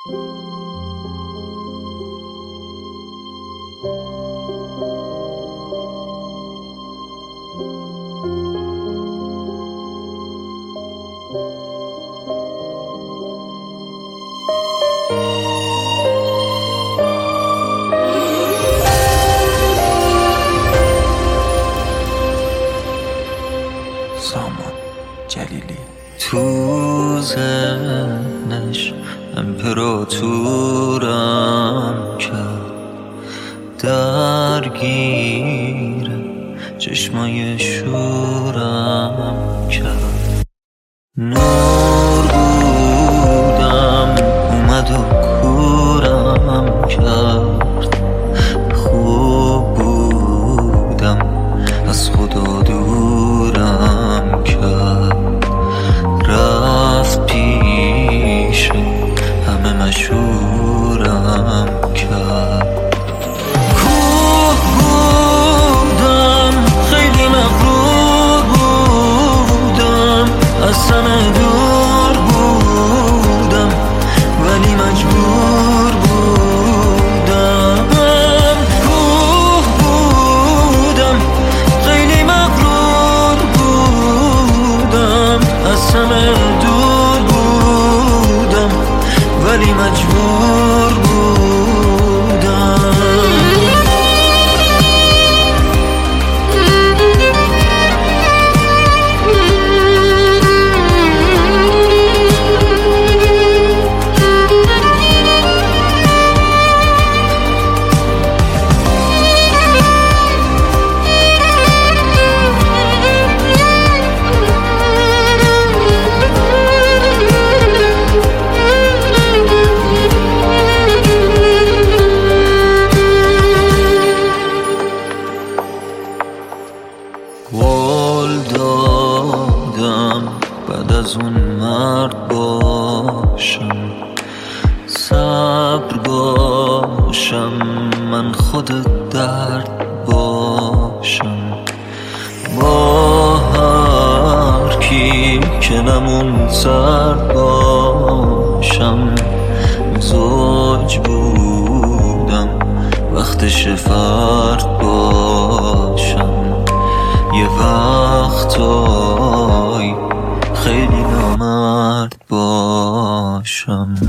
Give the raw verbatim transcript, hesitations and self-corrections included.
سامان جلیلی. تو ذهنش امپراتورم کرد، درگیر چشمای شورم کرد. نور بودم اومد و کورم کرد، خوب بودم از خدا دورم کرد. رفت پیش همه مشهورم کرد. کوه بودم خیلی مغرور بودم، از همه دور بودم ولی مجبور بودم. کوه بودم خیلی مغرور بودم، از همه دور بودم ولی مجبور بودم. قول دادم بعد از اون مرد باشم، صبر باشم، من خود درد باشم. با هر کی که نمون سرد باشم. زوج بودم وقتش فرد باشم. یه وقتای خیلی نامرد باشم.